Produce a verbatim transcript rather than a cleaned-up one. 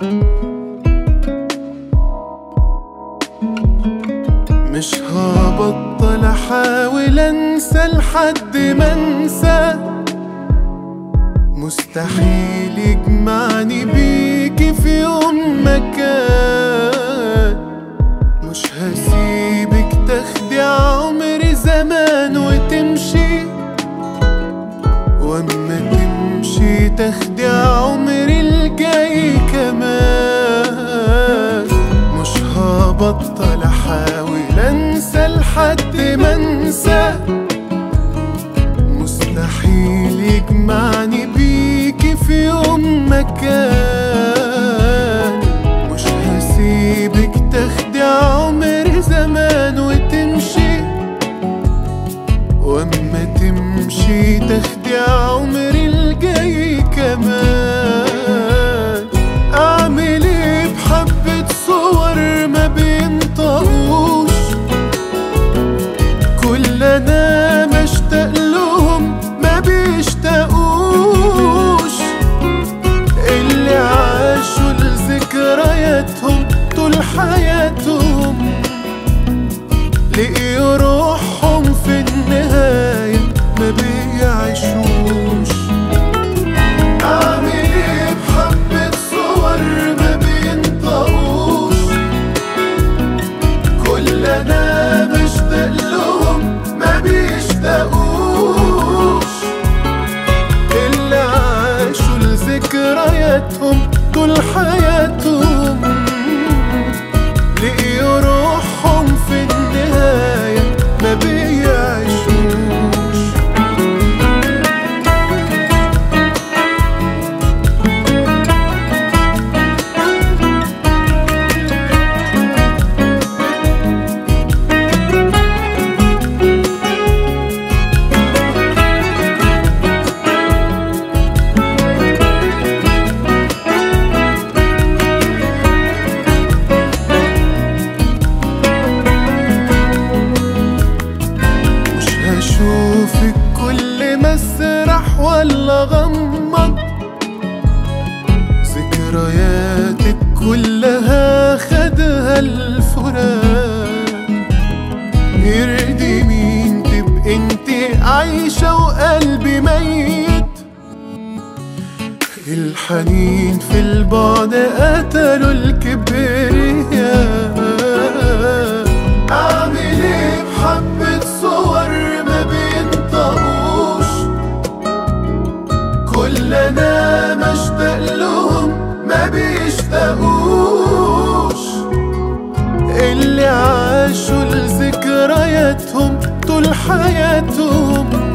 مش هبطل احاول انسى لحد ما انسى، مستحيل يجمعني بيكي في يوم مكان. مش هسيبك تاخدي عمري زمان وتمشي، واما تمشي تاخدي عمري الجاي كمان. مش هبطل احاول انسى لحد ما انسى، مستحيل يجمعني بيكي في يوم مكان. مش هسيبك تاخدي عمري زمان وتمشي، واما تمشي تاخدي عمري الجاي كمان. اعمل ايه بحبة صور ما بينطقوش، كل انا مشتاق لهم ما بيشتاقوش، اللي عاشوا لذكرياتهم طول حياتهم لقيوا روحهم في النهاية ما بيعيشوش. أعمل إيه بحبة صور ما بينطقوش، كل أنا مشتاق لهم ما بيشتاقوش، اللي عاشوا لذكرياتهم طول حياتهم لقيوا روحهم في النهاية ما بيعيشوش. أشوفك كل ما اسرح ولا غمض، ذكرياتك كلها خدها الفراق. يرضي مين تبقى انتي عايشة وقلبي ميت، الحنين في البعد قتلوا الكبرياء. أعمل ايه بحبة صور ما بينطقوش، كل انا مشتاق لهم ما بيشتاقوش، اللي عاشوا لذكرياتهم طول حياتهم